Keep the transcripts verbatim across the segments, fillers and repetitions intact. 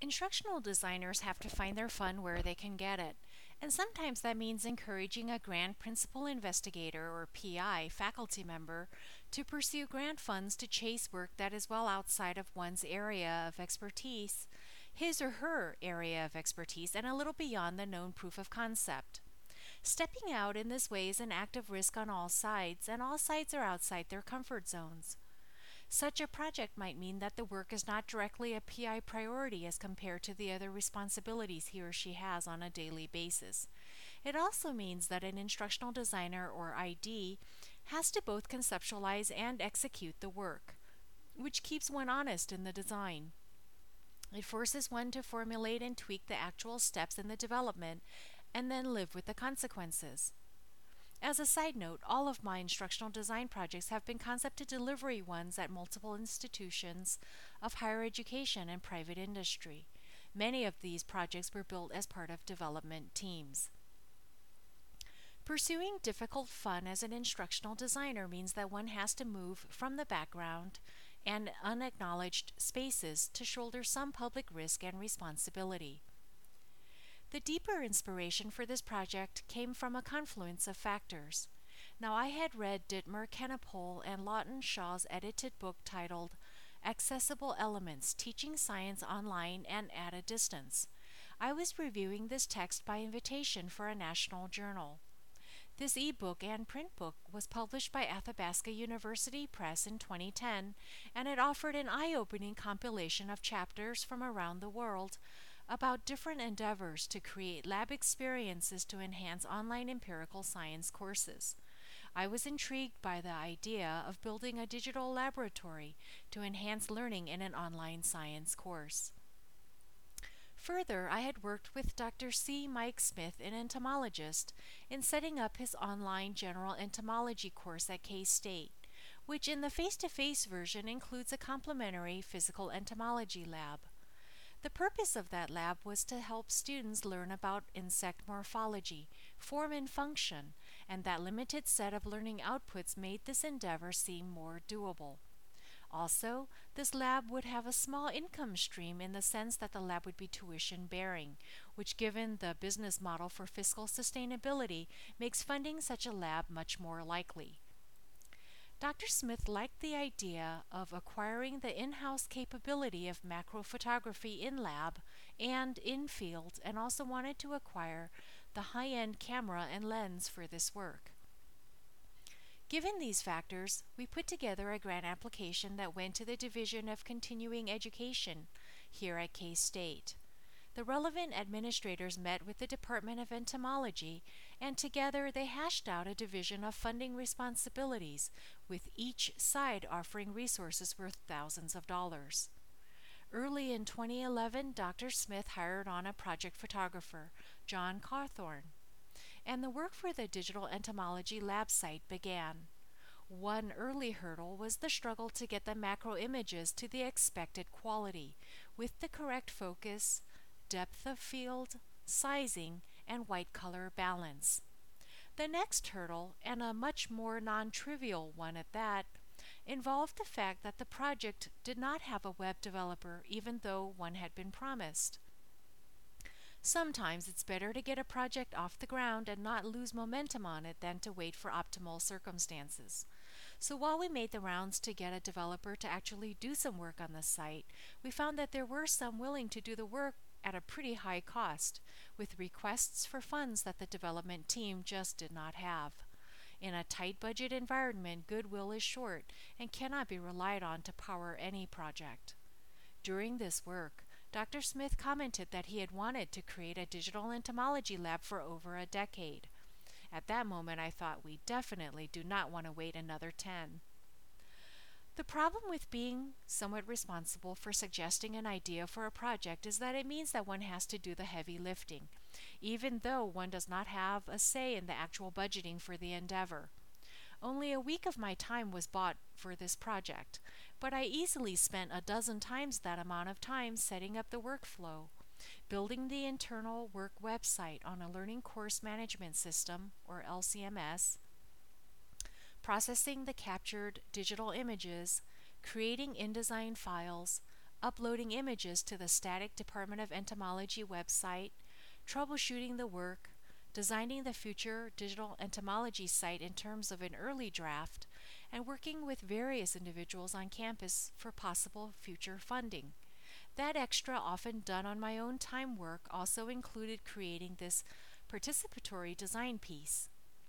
Instructional designers have to find their fun where they can get it, and sometimes that means encouraging a grant principal investigator or P I faculty member to pursue grant funds to chase work that is well outside of one's area of expertise, his or her area of expertise, and a little beyond the known proof of concept. Stepping out in this way is an act of risk on all sides, and all sides are outside their comfort zones. Such a project might mean that the work is not directly a P I priority as compared to the other responsibilities he or she has on a daily basis. It also means that an instructional designer or I D has to both conceptualize and execute the work, which keeps one honest in the design. It forces one to formulate and tweak the actual steps in the development and then live with the consequences. As a side note, all of my instructional design projects have been concept to delivery ones at multiple institutions of higher education and private industry. Many of these projects were built as part of development teams. Pursuing difficult fun as an instructional designer means that one has to move from the background and unacknowledged spaces to shoulder some public risk and responsibility. The deeper inspiration for this project came from a confluence of factors. Now, I had read Dittmer Kennepohl and Lawton Shaw's edited book titled Accessible Elements Teaching Science Online and at a Distance. I was reviewing this text by invitation for a national journal. This e-book and print book was published by Athabasca University Press in twenty ten, and it offered an eye-opening compilation of chapters from around the world about different endeavors to create lab experiences to enhance online empirical science courses. I was intrigued by the idea of building a digital laboratory to enhance learning in an online science course. Further, I had worked with Doctor C. Mike Smith, an entomologist, in setting up his online general entomology course at K-State, which in the face-to-face version includes a complementary physical entomology lab. The purpose of that lab was to help students learn about insect morphology, form and function, and that limited set of learning outputs made this endeavor seem more doable. Also, this lab would have a small income stream in the sense that the lab would be tuition bearing, which, given the business model for fiscal sustainability, makes funding such a lab much more likely. Doctor Smith liked the idea of acquiring the in-house capability of macro photography in lab and in field, and also wanted to acquire the high-end camera and lens for this work. Given these factors, we put together a grant application that went to the Division of Continuing Education here at K-State. The relevant administrators met with the Department of Entomology, and together they hashed out a division of funding responsibilities, with each side offering resources worth thousands of dollars. Early in twenty eleven, Doctor Smith hired on a project photographer, John Cawthorn, and the work for the digital entomology lab site began. One early hurdle was the struggle to get the macro images to the expected quality, with the correct focus, depth of field, sizing, and white color balance. The next hurdle, and a much more non-trivial one at that, involved the fact that the project did not have a web developer even though one had been promised. Sometimes it's better to get a project off the ground and not lose momentum on it than to wait for optimal circumstances. So while we made the rounds to get a developer to actually do some work on the site, we found that there were some willing to do the work at a pretty high cost, with requests for funds that the development team just did not have. In a tight budget environment, goodwill is short and cannot be relied on to power any project. During this work, Doctor Smith commented that he had wanted to create a digital entomology lab for over a decade. At that moment, I thought we definitely do not want to wait another ten. The problem with being somewhat responsible for suggesting an idea for a project is that it means that one has to do the heavy lifting, even though one does not have a say in the actual budgeting for the endeavor. Only a week of my time was bought for this project, but I easily spent a dozen times that amount of time setting up the workflow, building the internal work website on a learning course management system, or L C M S, processing the captured digital images, creating InDesign files, uploading images to the static Department of Entomology website, troubleshooting the work, designing the future digital entomology site in terms of an early draft, and working with various individuals on campus for possible future funding. That extra, often done on my own time work also included creating this participatory design piece.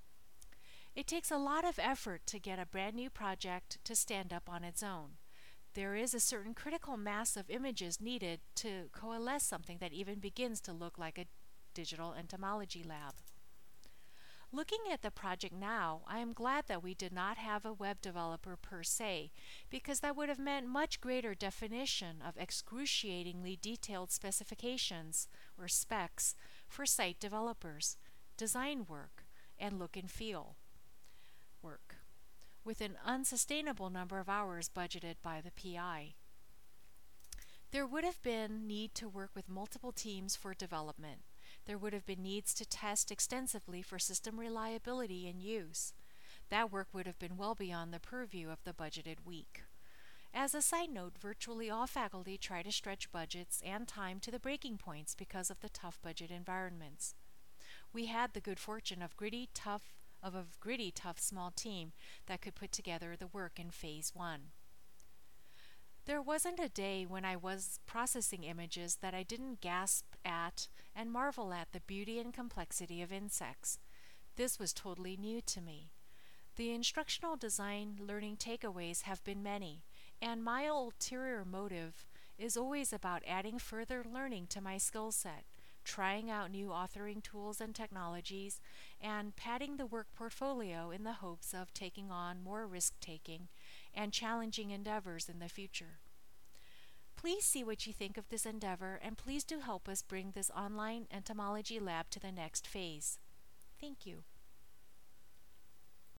It takes a lot of effort to get a brand new project to stand up on its own. There is a certain critical mass of images needed to coalesce something that even begins to look like a digital entomology lab. Looking at the project now, I am glad that we did not have a web developer per se, because that would have meant much greater definition of excruciatingly detailed specifications or specs for site developers, design work, and look and feel work, with an unsustainable number of hours budgeted by the P I. There would have been need to work with multiple teams for development. There would have been needs to test extensively for system reliability and use. That work would have been well beyond the purview of the budgeted week. As a side note, virtually all faculty try to stretch budgets and time to the breaking points because of the tough budget environments. We had the good fortune of gritty, tough, of a gritty, tough small team that could put together the work in phase one. There wasn't a day when I was processing images that I didn't gasp at and marvel at the beauty and complexity of insects. This was totally new to me. The instructional design learning takeaways have been many, and my ulterior motive is always about adding further learning to my skill set, trying out new authoring tools and technologies, and padding the work portfolio in the hopes of taking on more risk-taking and challenging endeavors in the future. Please see what you think of this endeavor, and please do help us bring this online entomology lab to the next phase. Thank you.